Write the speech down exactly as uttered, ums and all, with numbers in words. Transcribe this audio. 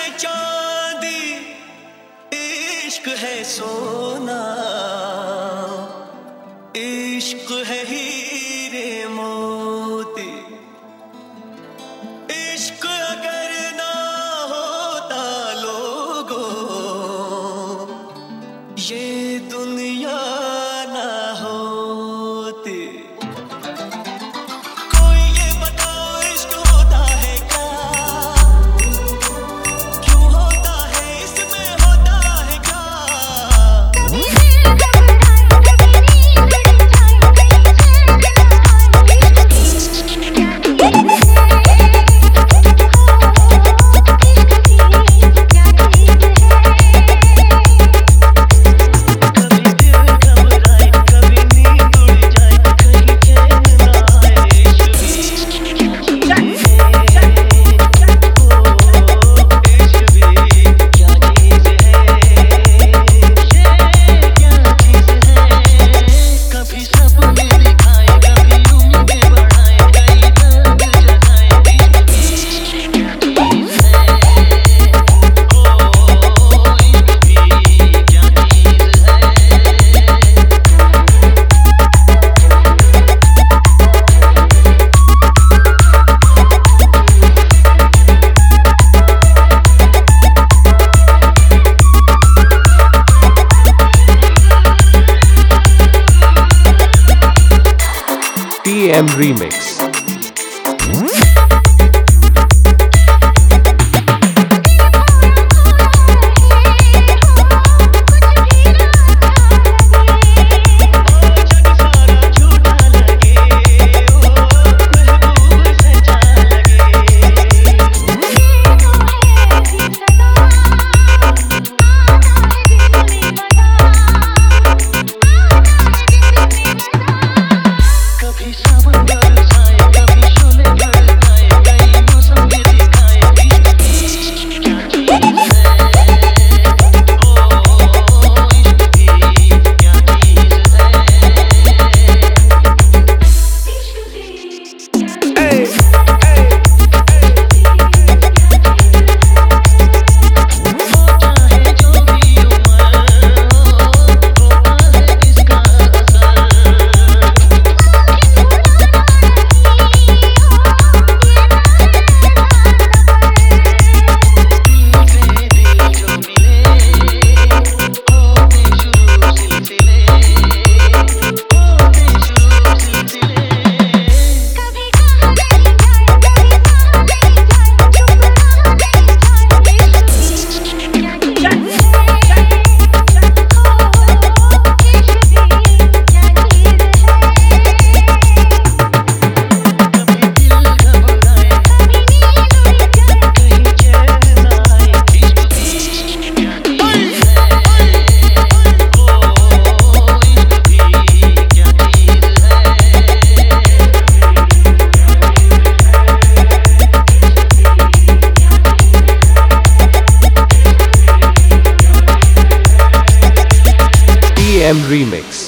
है चांदी, इश्क है सोना, इश्क है हीरे मोती। इश्क अगर ना होता लोगों, ये दुनिया ना होती। कोई ये बताओ इश्क होता है क्या, क्यों होता है, इसमें होता है क्या। T M Remix. T M Remix.